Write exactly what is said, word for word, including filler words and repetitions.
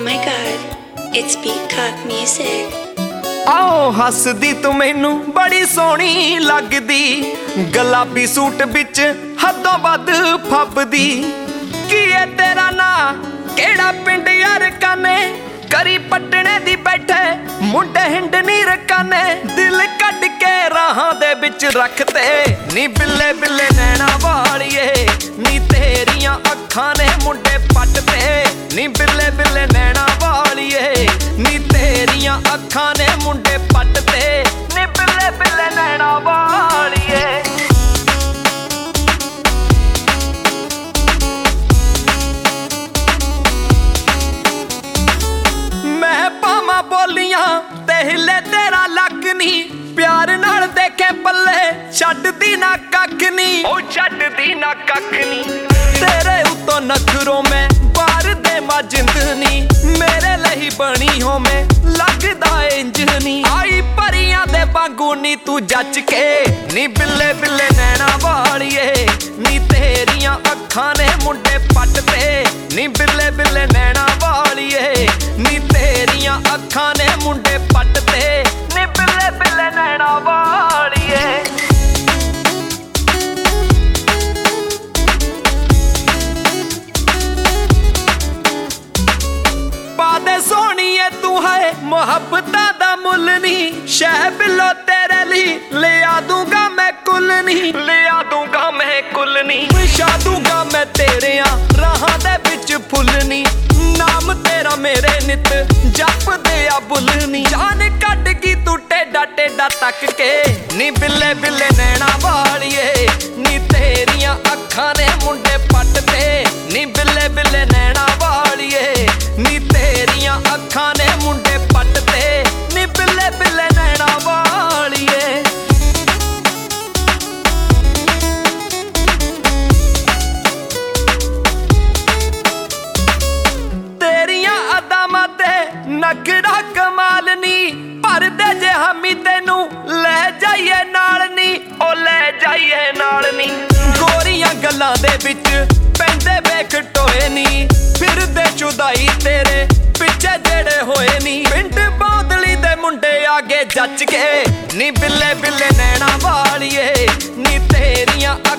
my god, it's Peacock Music. आओ हसदी तू मैनू बड़ी सोहनी लगदी, गुलाबी सूट बिच हदों वध फबदी। की है तेरा ना केड़ा पिंड यार काने, करी पटने दी बैठे मुंडे हिंड नी रकाने। दिल कट के राहां दे बिच रखते नी बिल्ले बिल्ले नैना वालिए, नी तेरियां अखां ने मुंडे पटते नी बिल्ले बिल्ले नैना वालिए, नी तेरियां अखां ने मुंडे पटते नी बिल्ले बिल्ले नैना वालिए। मैं पावां बोलियां ते हिले तेरा लक नी, प्यार नाल देखे पल्ले छड्डदी ना कख नी, ओ छड्डदी ना कख नी। तेरे उत्तों नखरों में बार दे मा जिंदनी, मेरे लही बनी हो में लगदा इंज नी। आई परियां दे वांगू नी तू जच के नी बिल्ले बिल्ले नैना वालिए, नी तेरियां अखां ने मुंडे पटते नी बिल्ले बिल्ले नैना वालिए, नी तेरियां अखां ने मुंडे पटते नी बिल्ले बिल्ले नैना वालिए। पादे सोहणीए तू है मुहब्बतां दा मुल नी, शह बिलो तेरे ली लिया दूंगा मैं कुल नी, लिया दूंगा मैं कुल नी। विछा दूंगा मैं तेरियां राहां दे बिच फुल नी, नाम तेरा मेरे नित जप दे आ बुल नी। जान कट की तू टेडा टेडा तक के नी बिल्ले बिल्ले नैना वालिए, नी तेरियां अखां ने मुंडे पटते नी बिल्ले बिल्ले नैना वालिए, नी तेरियां अखां ने मुंडे पटते नी बिल्ले बिल्ले नैना वालिए। तेरियां अदामां ते नखरा कमाल नी, पर दे जे हामी तेनू ले जाइए नाल नी, ओ ले जाइए नाल नी। गोरियां गल्लां दे बिच पैंदे वेख टोए नी, फिर दे चुदाई तेरे पिछे जेड़े होए नी। पिंड बादली दे मुंडे आगे जच के नी बिल्ले बिल्ले नैना वालिए, नी तेरियां